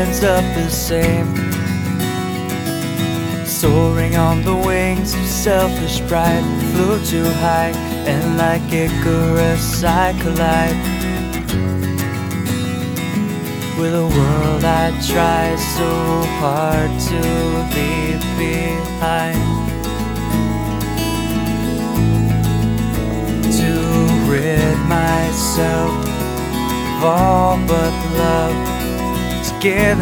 ends up the same, soaring on the wings of selfish pride. Flew too high, and like Icarus I collide with a world I try so hard to leave behind. To rid myself of all but love, to give